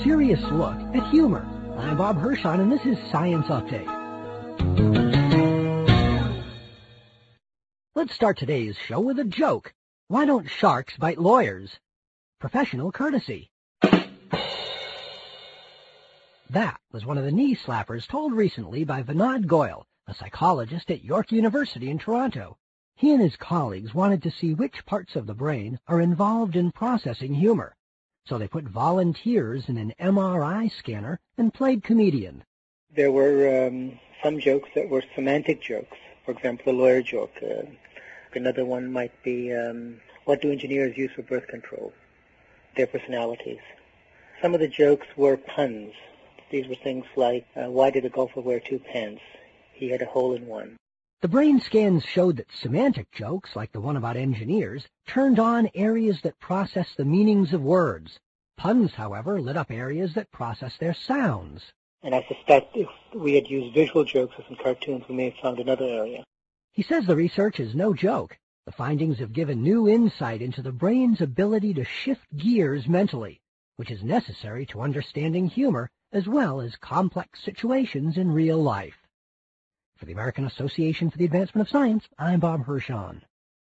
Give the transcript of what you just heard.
curious look at humor. I'm Bob Hirschon, and this is Science Update. Let's start today's show with a joke. Why don't sharks bite lawyers? Professional courtesy. That was one of the knee slappers told recently by Vinod Goyal, a psychologist at York University in Toronto. He and his colleagues wanted to see which parts of the brain are involved in processing humor. So they put volunteers in an MRI scanner and played comedian. There were some jokes that were semantic jokes. For example, a lawyer joke. Another one might be, what do engineers use for birth control? Their personalities. Some of the jokes were puns. These were things like, why did a golfer wear 2 pants? He had a hole in one. The brain scans showed that semantic jokes, like the one about engineers, turned on areas that process the meanings of words. Puns, however, lit up areas that process their sounds. And I suspect if we had used visual jokes as in cartoons, we may have found another area. He says the research is no joke. The findings have given new insight into the brain's ability to shift gears mentally, which is necessary to understanding humor as well as complex situations in real life. For the American Association for the Advancement of Science, I'm Bob Hirschon.